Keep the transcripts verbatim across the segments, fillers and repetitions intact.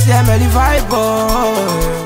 see Emily vibe, boy.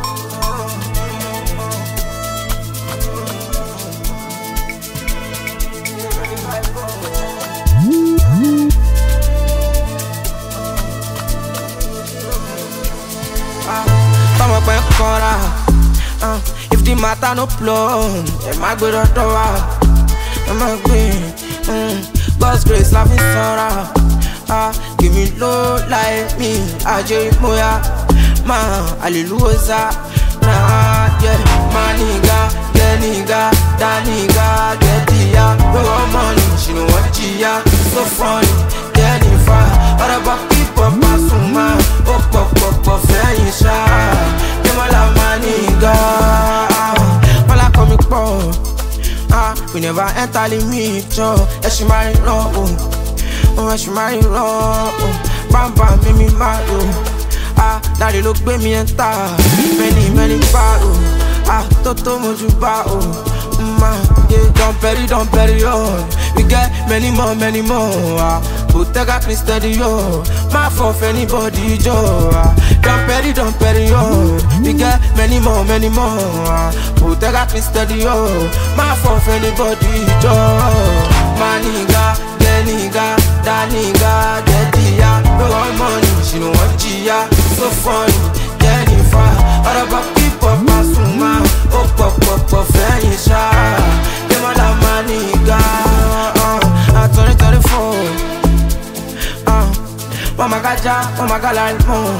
Come up and corner. Uh, if the matter no plumb, it might go to door. I'm a queen. Mm, God's grace, loving sorrow. Ah, uh, give me low like me. I just moya, man, hallelujah. Nah, yeah, my nigga, yeah, nigga, that nigga, get the ya. We want money, she know what she ya. So funny, yeah, nifa. What about people passing my? Oh, pop, pop, pop, fair you shine. Them all have my nigga. All I come for. Ah, we never enter the meter. Yeah, she marry wrong. Oh, she marry wrong. Bam, bam, make me mad. Ah, now they look baby and tar. Many, many battle. Ah, Toto Mojuba. Man, yeah, don't bury, don't bury on. We get many more, many more. Ah, Bottega please steady yo. My fault anybody Joe. Ah, don't bury, don't bury on. We get many more, many more. Ah, Bottega please steady yo. My fault anybody Joe. My nigga, yeah nigga, that nigga, get the ya. No want money, she no want ya. So funny, yeah nifa. All about people passing my. Oh pop pop pop, fair you shine. Them all have my nigga. Uh, twenty twenty-four. Uh, Mama gaja, mama gala more.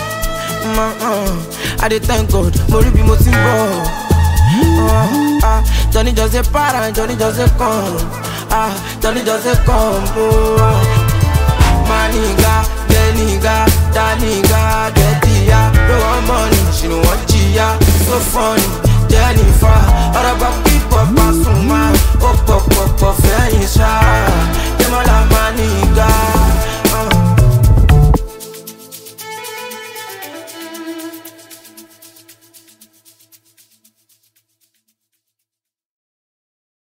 Uh, I did thank God, more be more simple. Uh, uh, Johnny just a para, Johnny just a come. Ah, Johnny just a come. Oh, my nigga, yeah nigga, that nigga, get the ya. No want money, she no want ya. So funny.